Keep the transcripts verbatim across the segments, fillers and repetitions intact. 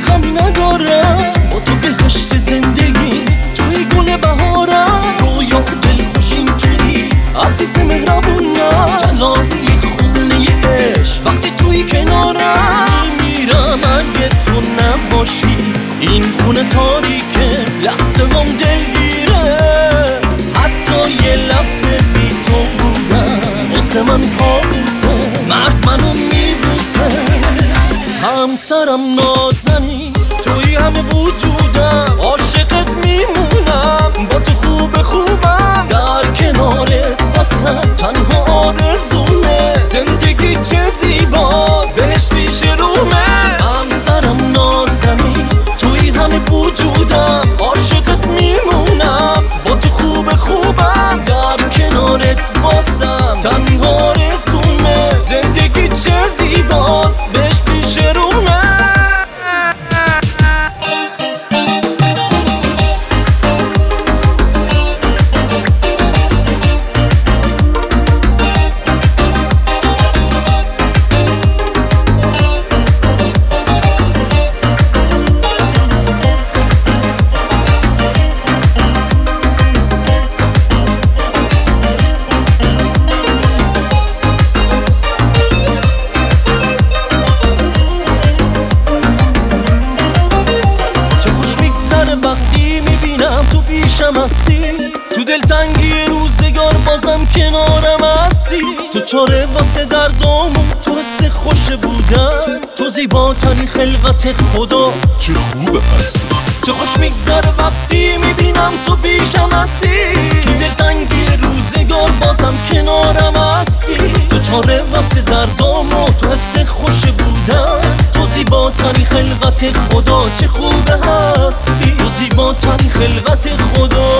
غم ندارم، با تو بهشت زندگی، توی گل بهارم، رویا دل خوشیم توی عزیز مهربونم، جلالی خونه عشق وقتی توی کنارم. میمیرم اگه تو نباشی، این خونه تاریکه، لحظه هم دلگیره، حتی یه لحظه بی تو بودم واسه من کابوسه، مرد منو میبوسه. همسرم نازنی، توی همه وجودم، عاشقت میمونم، با تو خوب خوبم، در کنارت واسم تنها آرزومه، زندگی چه زیباست بهش پیش رومه. همسرم نازنی، توی همه وجودم، عاشقت میمونم، با تو خوب خوبم، در کنارت واسم تنها آرزومه، زندگی چه زیباست بهش پیش رومه. وقتی میبینم تو پیشم هستی، تو دلتنگی روزگار بازم کنارم هستی، تو چاره واسه دردامون، تو حس خوش بودن، تو زیباترین خلقت خدا، چه خوبه هستی. چه خوش میگذره وقتی میبینم تو پیشم هستی، تو دلتنگی روزگار بازم کنارم هستی، تو چاره واسه دردامون، تو حس خوش بودن، تو زیباترین خلقت خدا، چه خوبه هستی، تو زیباترین خلقت خدا.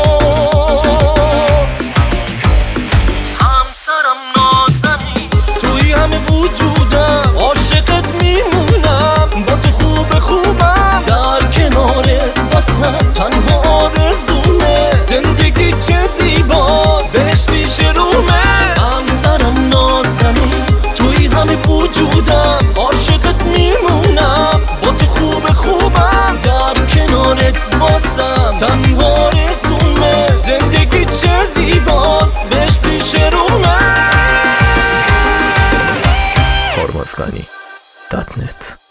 همسرم نازنی، توی همه وجودم، عاشقت میمونم، با تو خوب خوبم، در کنارت واسم تنها آرزومه، زندگی چه زیباست بهش پیش رومه. همسرم نازنی، توی همه وجودم، عاشقت میمونم، با تو خوب خوبم، در کنارت واسم تنها آرزومه، زندگی چه زیباست بهش پیش رومه. هارمزغنی دات نت